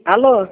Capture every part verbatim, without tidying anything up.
Alô?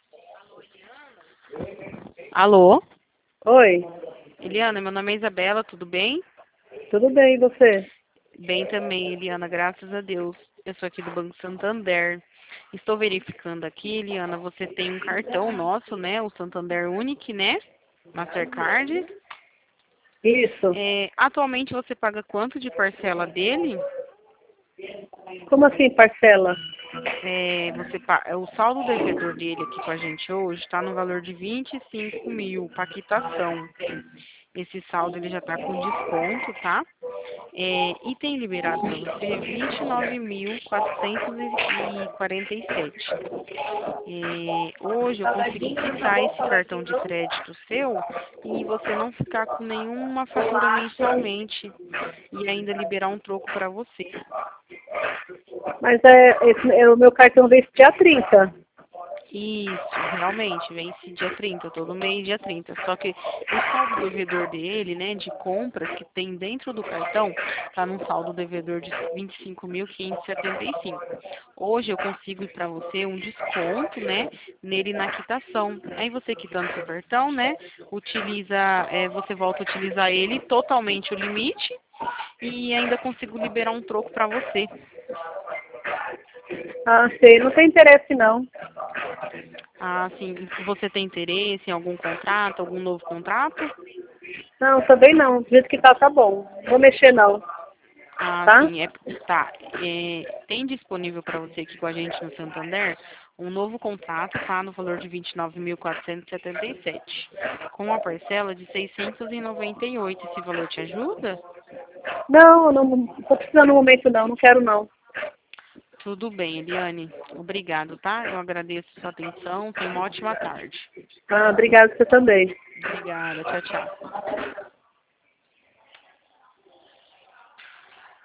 Alô? Oi, Eliana, meu nome é Isabela, tudo bem? tudo bem, e você? Bem também, Eliana, graças a Deus. Eu sou aqui do Banco Santander. Estou verificando aqui, Eliana, você tem um cartão nosso, né? O Santander Unique, né? Mastercard. Isso. É, atualmente você paga quanto de parcela dele? Como assim, parcela? É, você, pa- é, o saldo devedor dele aqui com a gente hoje está no valor de vinte e cinco mil, para quitação. Esse saldo ele já está com desconto, tá? É, e tem liberado para você vinte e nove mil quatrocentos e quarenta e sete. É, hoje eu consegui quitar esse cartão de crédito seu e você não ficar com nenhuma fatura mensalmente e ainda liberar um troco para você. Mas é, esse, é o meu cartão vence dia trinta. Isso, realmente, vence dia trinta, todo mês dia trinta. Só que o saldo devedor dele, né, de compras que tem dentro do cartão, tá num saldo devedor de vinte e cinco mil quinhentos e setenta e cinco. Hoje eu consigo ir para você um desconto, né, nele na quitação. Aí você quitando seu cartão, né, utiliza, é, você volta a utilizar ele totalmente o limite e ainda consigo liberar um troco para você. Ah, sei, não tem interesse não. Ah, sim. Você tem interesse em algum contrato, algum novo contrato? Não, também não. Do jeito que tá, tá bom. Vou mexer não, Ah, tá? sim. É, tá. É, tem disponível para você aqui com a gente no Santander um novo contrato, tá? No valor de vinte e nove mil quatrocentos e setenta e sete, com uma parcela de seiscentos e noventa e oito. Esse valor te ajuda? Não, não tô precisando no momento não, não quero não. Tudo bem, Eliane. Obrigado, tá? Eu agradeço a sua atenção. Tenha uma ótima tarde. Ah, obrigada você também. Obrigada. Tchau, tchau.